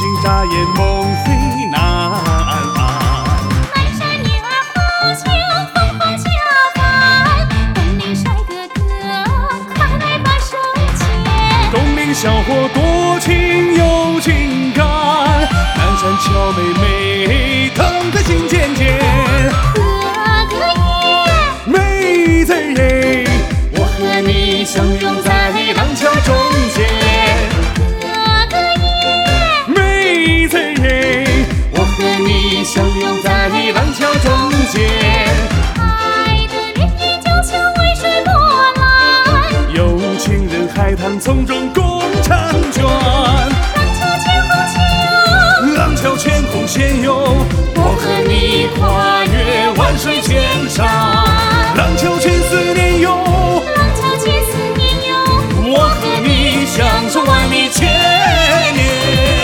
星眨眼，梦飞南岸。 南山女儿护秋，东风恰饭。东陵帅哥哥，快来把手牵。 东陵小伙多情有情感，南山俏妹妹疼得心尖尖。 哥哥耶， 妹子耶， 我和你相拥在廊桥中间。哥哥耶， 妹子耶， 我和你相拥在廊桥中间。爱的涟漪就像微水波澜， 有情人海棠从中共婵娟。 廊桥牵红线哟， 我和你跨越万水千山，廊桥牵思念哟， 廊桥牵思念哟， 我和你相守万里千年。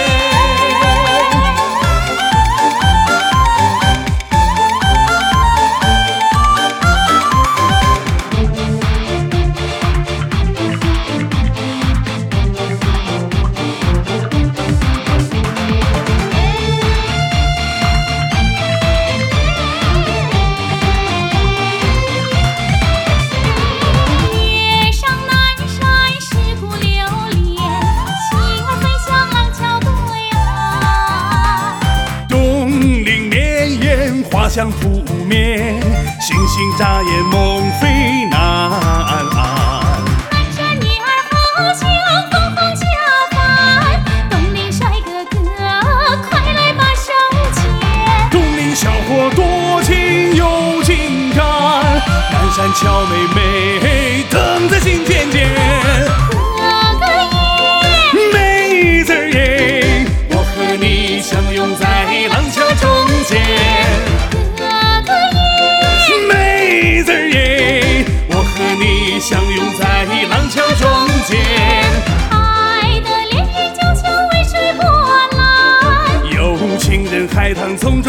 月上南山石鼓流连，星儿飞向廊桥对岸。 东陵绵延，花香扑面，星星眨眼，梦飞南岸。 南山女儿护秋，东风恰饭。东陵帅哥哥，快来把手牵。 东陵小伙多情有情感，南山俏妹妹疼在心尖尖。 哥哥耶， 妹子耶，我和你相拥在廊桥中间。 哥哥耶， 妹子耶，我和你相拥在廊桥中间。 爱的涟漪就像微水波澜， 有情人海棠从